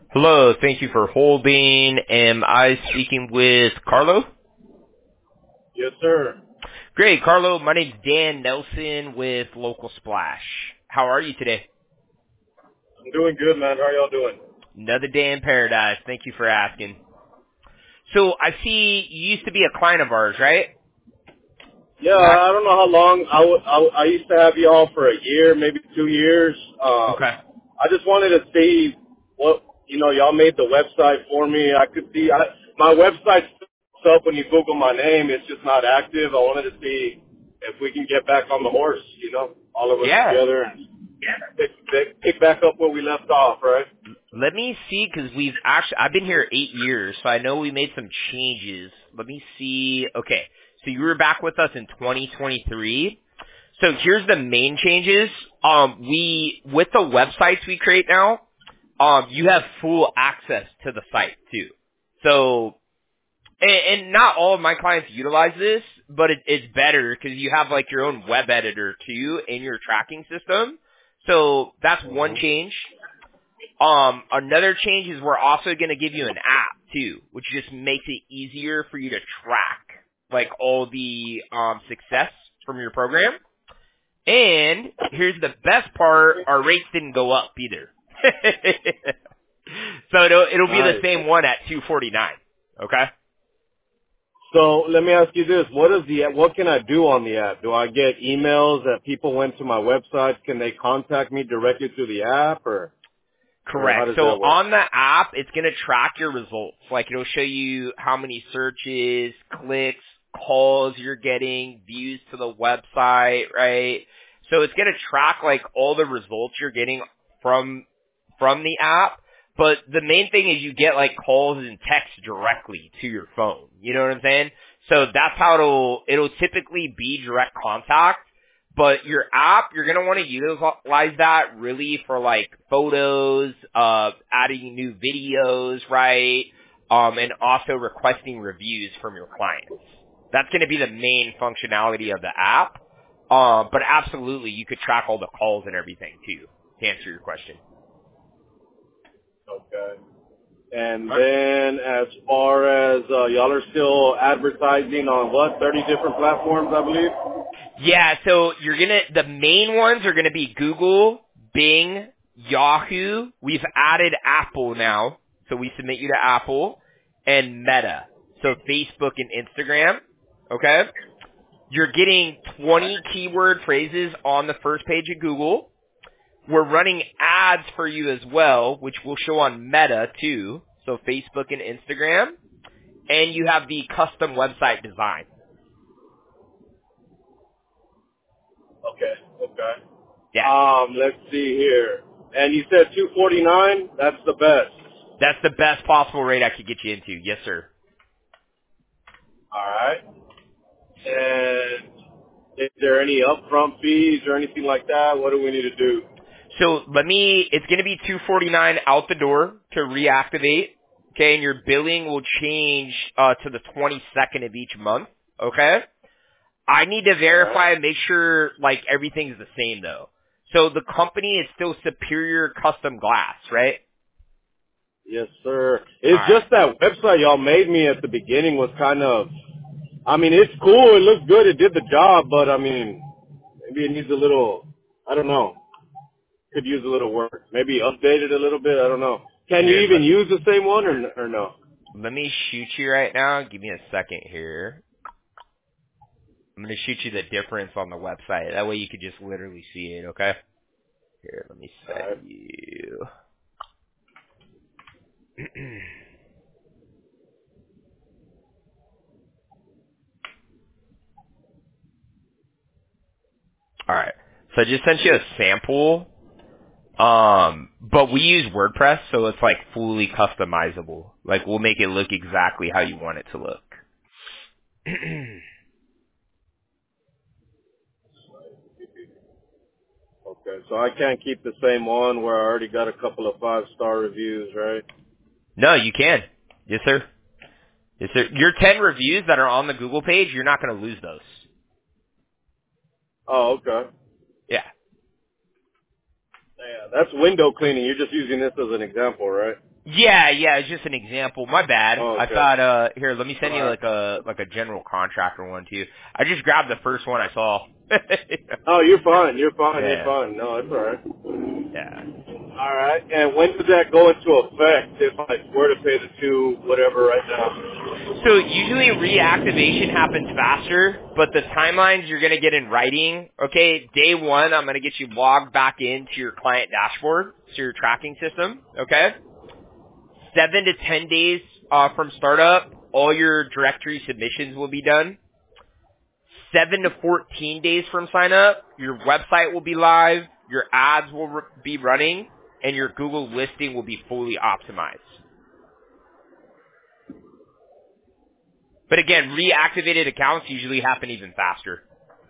Hello, thank you for holding. Am I speaking with Carlo? Yes, sir. Great, Carlo. My name's Dan Nelson with Local Splash. How are you today? I'm doing good, man. How are y'all doing? Another day in paradise. Thank you for asking. So I see you used to be a client of ours, right? Yeah, I don't know how long. I used to have y'all for a year, maybe 2 years. Okay. I just wanted to see what, y'all made the website for me. I could see, my website's up when you Google my name. It's just not active. I wanted to see if we can get back on the horse, all of us Yeah. together and pick back up where we left off, right? Let me see, because I've been here 8 years, so I know we made some changes. Let me see. Okay. So you were back with us in 2023. So here's the main changes. With the websites we create now, you have full access to the site too. So, and not all of my clients utilize this, but it's better because you have like your own web editor too in your tracking system. So that's one change. Another change is we're also going to give you an app too, which just makes it easier for you to track like all the success from your program. And here's the best part, our rates didn't go up either. So it'll be the Nice. same one at $249. Okay? So let me ask you this: what can I do on the app? Do I get emails that people went to my website? Can they contact me directly through the app, or how Correct. does So that work? on the app, it's going to track your results. Like it'll show you how many searches, clicks, calls you're getting, views to the website, right? So it's going to track like all the results you're getting from the app. But the main thing is you get like calls and texts directly to your phone. You know what I'm saying? So that's how it'll typically be direct contact. But your app, you're going to want to utilize that really for like photos, adding new videos, right? And also requesting reviews from your clients. That's going to be the main functionality of the app. But absolutely, you could track all the calls and everything too, to answer your question. Okay. And then as far as y'all are still advertising on what 30 different platforms, I believe. Yeah, so the main ones are gonna be Google, Bing, Yahoo. We've added Apple now, so we submit you to Apple, and Meta. So Facebook and Instagram, okay? You're getting 20 keyword phrases on the first page of Google. We're running ads for you as well, which will show on Meta too, so Facebook and Instagram. And you have the custom website design. Okay. Okay. Yeah. Let's see here. And you said 249. That's the best. That's the best possible rate I could get you into. Yes, sir. All right. And is there any upfront fees or anything like that? What do we need to do? So it's going to be $249 out the door to reactivate. Okay, and your billing will change to the 22nd of each month. Okay, I need to All right. verify and make sure like everything's the same though. So the company is still Superior Custom Glass, right? Yes, sir. All It's right. just that website y'all made me at the beginning was kind of, I mean, it's cool. It looks good. It did the job, but I mean, maybe it needs a little, I don't know, could use a little work. Maybe update it a little bit. I don't know. Can you Here, even use the same one or no? let me shoot you right now. Give me a second here. I'm going to shoot you the difference on the website. That way you could just literally see it, okay? Here, let me All send right. you. All right. So I just sent you a sample. But we use WordPress, so it's like fully customizable. Like we'll make it look exactly how you want it to look. Okay. So I can't keep the same one where I already got a couple of 5-star reviews, right? No, you can. Yes, sir. Yes, sir. Your 10 reviews that are on the Google page, you're not going to lose those. Oh, okay. Yeah. Yeah, that's window cleaning. You're just using this as an example, right? Yeah, it's just an example. My bad. Oh, I okay. thought here, let me send you All right. like a general contractor one too. I just grabbed the first one I saw. Oh, you're fine. You're fine. You're Yeah. fine. No, it's all right. Yeah. All right. And when does that go into effect if I were to pay the two whatever right now? So usually reactivation happens faster, but the timelines you're going to get in writing, okay, day one, I'm going to get you logged back into your client dashboard, so your tracking system, okay? 7 to 10 days from startup, all your directory submissions will be done. 7 to 14 days from sign up, your website will be live, your ads will be running, and your Google listing will be fully optimized. But again, reactivated accounts usually happen even faster.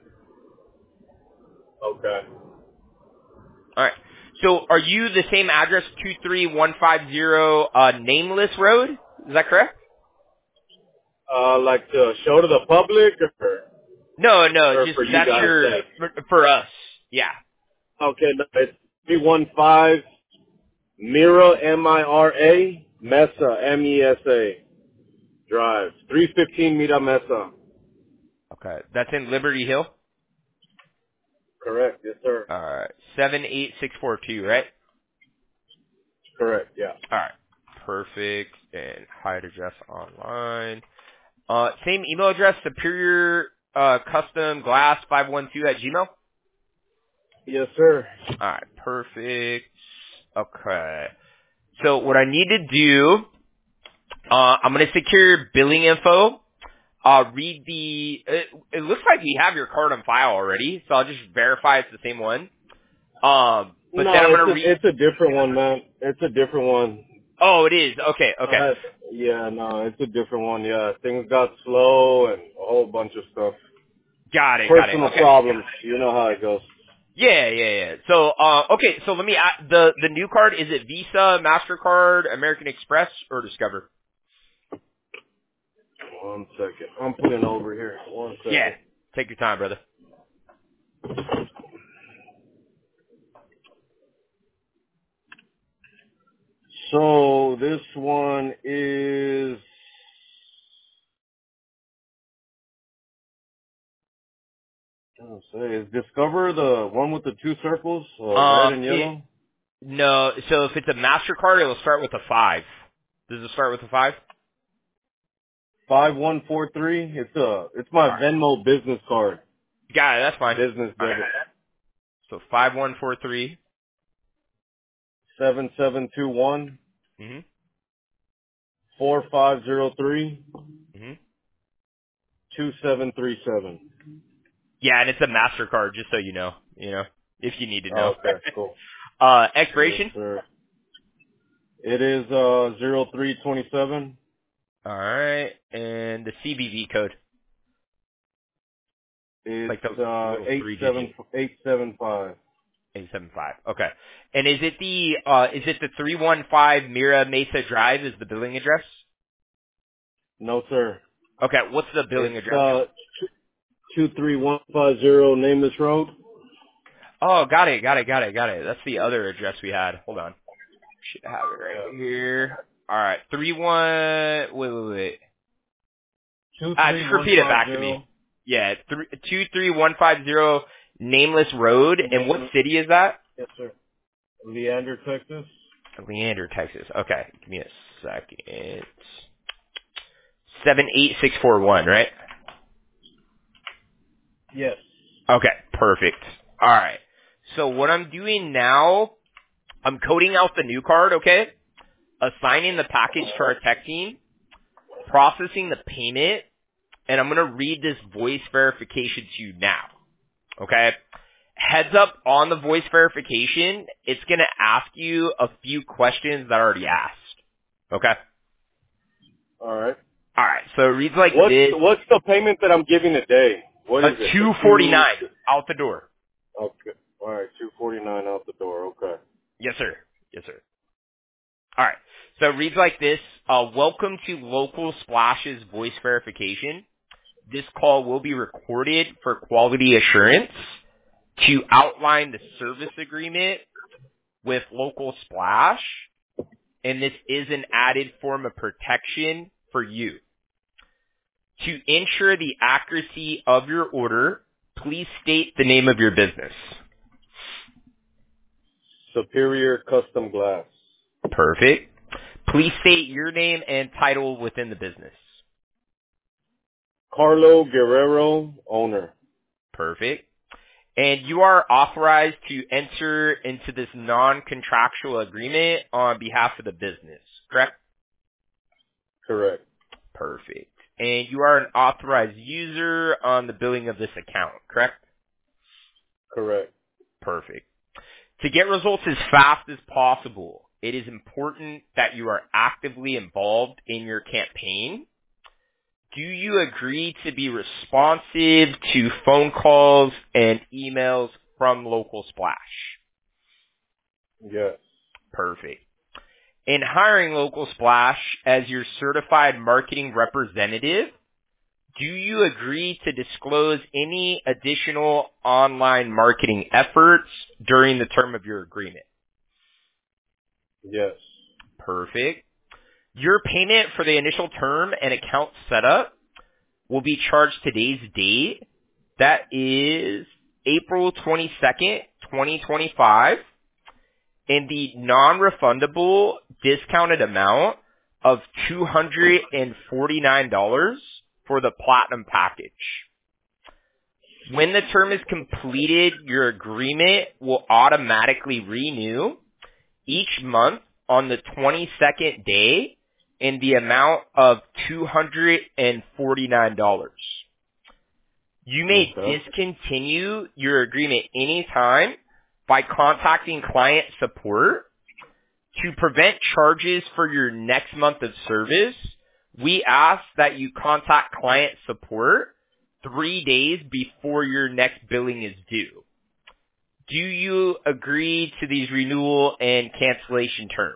Okay. All right. So are you the same address, 23150 Nameless Road? Is that correct? Like to show to the public No, or just for you that's guys your, to for us. Yeah. Okay, no, it's 315 Mira, Mira, Mesa, Mesa Drive. 315 Mira Mesa. Okay. That's in Liberty Hill? Correct. Yes, sir. All right. 78642, right? Correct. Yeah. All right. Perfect. And hide address online. Same email address, Superior Custom Glass 512 at Gmail? Yes, sir. All right. Perfect. Okay. So what I need to do, I'm going to secure your billing info. Read it looks like we have your card on file already, so I'll just verify it's the same one. But No, then I'm going to read, it's a different one, man. It's a different one. oh, it is. Okay. Yeah, no, it's a different one. Yeah, things got slow and a whole bunch of stuff. Got it. Personal Okay. problems. You know how it goes. Yeah. So, okay, so let me add, the new card, is it Visa, MasterCard, American Express, or Discover? 1 second. I'm pulling over here. 1 Yeah. second. Take your time, brother. So this one is, I don't say, is Discover the one with the two circles, red and yellow? No, so if it's a MasterCard, it'll start with a 5. Does it start with a 5? 5143. It's my Alright. Venmo business card. Got it, that's fine. Business Alright. debit. So 5143. 7721 Mm-hmm. 4503 Mm-hmm. 2737. Yeah, and it's a MasterCard, just so you know, if you need to know. Okay, cool. Yes, Expiration? sir. It is 0327. Alright, and the CVV code. It's Like the little 3-digit. 875. 875. Okay. And is it the 315 Mira Mesa Drive is the billing address? No, sir. Okay, what's the billing It's address? 23150 Nameless Road. Oh, got it. That's the other address we had. Hold on. Should have it right here. Alright. wait. Just repeat it back to me. 23150. Yeah, 23150 Nameless Road. And what city is that? Yes, sir. Leander, Texas. Leander, Texas. Okay. Give me a second. 78641, right? Yes. Okay, perfect. All right. So what I'm doing now, I'm coding out the new card, okay? Assigning the package to our tech team, processing the payment, and I'm going to read this voice verification to you now, okay? Heads up on the voice verification, it's going to ask you a few questions that I already asked, okay? All right. All right, so it reads like this. What's the payment that I'm giving today? What is it? $249 out the door. Okay. All right. 249 out the door. Okay. Yes, sir. All right. So it reads like this. Welcome to Local Splash's voice verification. This call will be recorded for quality assurance. To outline the service agreement, with Local Splash, and this is an added form of protection for you. To ensure the accuracy of your order, please state the name of your business. Superior Custom Glass. Perfect. Please state your name and title within the business. Carlo Guerrero, owner. Perfect. And you are authorized to enter into this non-contractual agreement on behalf of the business, correct? Correct. Perfect. And you are an authorized user on the billing of this account, correct? Correct. Perfect. To get results as fast as possible, it is important that you are actively involved in your campaign. Do you agree to be responsive to phone calls and emails from Local Splash? Yes. Perfect. In hiring Local Splash as your certified marketing representative, do you agree to disclose any additional online marketing efforts during the term of your agreement? Yes. Perfect. Your payment for the initial term and account setup will be charged today's date. That is April 22nd, 2025. And the non-refundable discounted amount of $249 for the platinum package. When the term is completed, your agreement will automatically renew each month on the 22nd day in the amount of $249. You may discontinue your agreement anytime by contacting client support. To prevent charges for your next month of service, we ask that you contact client support 3 days before your next billing is due. Do you agree to these renewal and cancellation terms?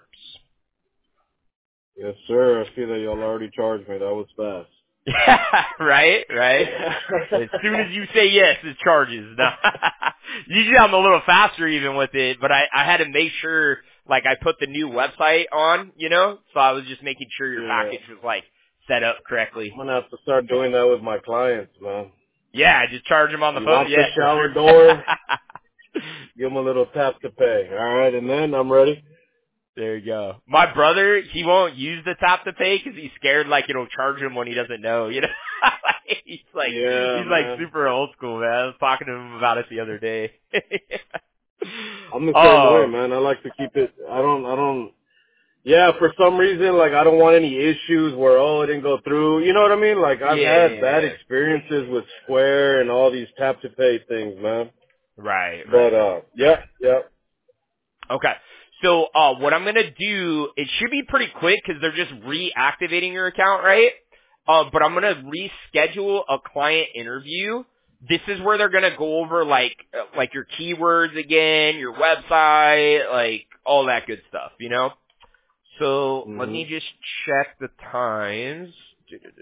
Yes, sir. I see that y'all already charged me. That was fast. right. As soon as you say yes, it charges. No. Usually I'm a little faster even with it, but I had to make sure, like, I put the new website on, so I was just making sure your package was, like, set up correctly. I'm going to have to start doing that with my clients, man. Yeah, just charge them on the phone. Lock the shower door. Give them a little tap to pay. All right, and then I'm ready. There you go. My brother, he won't use the tap to pay because he's scared like it'll charge him when he doesn't know. He's like super old school, man. I was talking to him about it the other day. I'm the same way, man. I like to keep it. I don't. Yeah, for some reason, like I don't want any issues where it didn't go through. You know what I mean? Like I've had bad experiences with Square and all these tap to pay things, man. Right. But yeah. Okay. So, what I'm gonna do, it should be pretty quick because they're just reactivating your account, right? But I'm gonna reschedule a client interview. This is where they're gonna go over like your keywords again, your website, like all that good stuff, So, let me just check the times. Let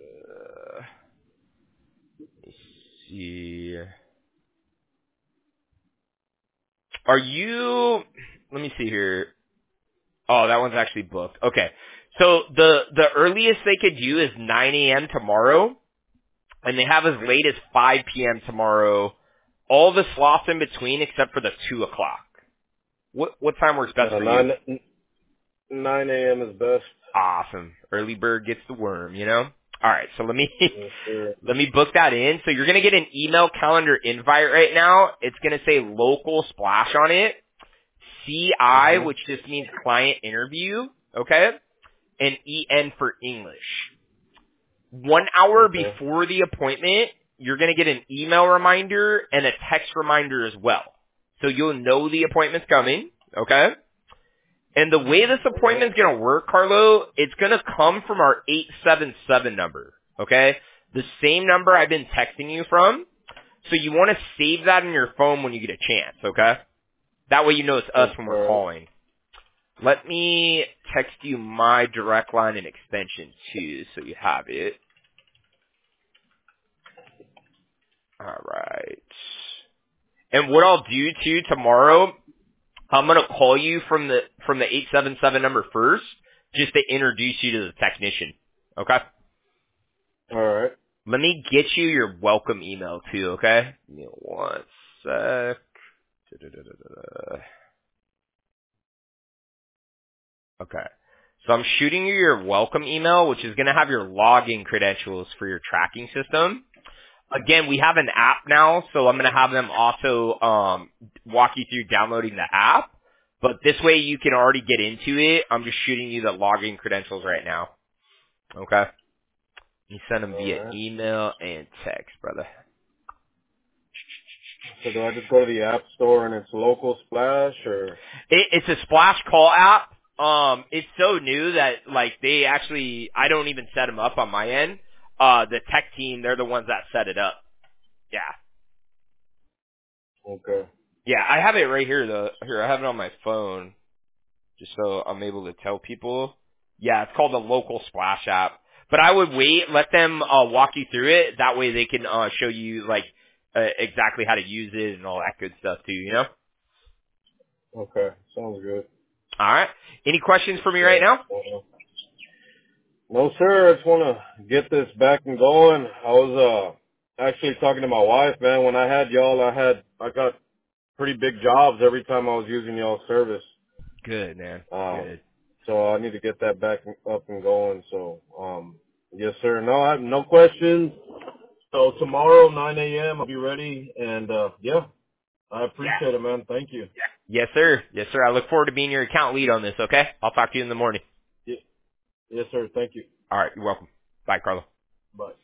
me see. Let me see here. Oh, that one's actually booked. Okay. So the earliest they could do is 9 a.m. tomorrow, and they have as late as 5 p.m. tomorrow. All the slots in between except for the 2 o'clock. What time works best for you? 9 a.m. is best. Awesome. Early bird gets the worm, All right, so let me book that in. So you're going to get an email calendar invite right now. It's going to say Local Splash on it. CI, which just means client interview, okay? And EN for English. 1 hour before the appointment, you're going to get an email reminder and a text reminder as well. So you'll know the appointment's coming, okay? And the way this appointment's going to work, Carlo, it's going to come from our 877 number, okay? The same number I've been texting you from. So you want to save that in your phone when you get a chance, okay? That way you know it's us when we're calling. Let me text you my direct line and extension too, so you have it. All right. And what I'll do too tomorrow, I'm gonna call you from the 877 number first, just to introduce you to the technician. Okay. All right. Let me get you your welcome email too. Okay. Give me one sec. Okay. So I'm shooting you your welcome email, which is gonna have your login credentials for your tracking system. Again, we have an app now, so I'm going to have them also walk you through downloading the app. But this way you can already get into it. I'm just shooting you the login credentials right now. Okay? You send them All via right. email and text, brother. So do I just go to the App Store and it's local Splash or? It's a Splash Call app. It's so new that, like, they actually, I don't even set them up on my end. The tech team, they're the ones that set it up. Yeah. Okay. Yeah, I have it right here, though. Here, I have it on my phone. Just so I'm able to tell people. Yeah, it's called the Local Splash app. But I would wait, let them walk you through it. That way they can show you like exactly how to use it and all that good stuff too. You know. Okay. Sounds good. All right. Any questions for me right Yeah. now? No, sir. I just want to get this back and going. I was actually talking to my wife, man. When I had y'all, I got pretty big jobs every time I was using y'all's service. Good, man. Good. So I need to get that back up and going. So, yes, sir. No, I have no questions. So tomorrow, 9 a.m., I'll be ready. And, yeah, I Yeah. appreciate it, man. Thank you. Yes, sir. Yes, sir. I look forward to being your account lead on this. Okay. I'll talk to you in the morning. Yes, sir. Thank you. All right. You're welcome. Bye, Carlo. Bye.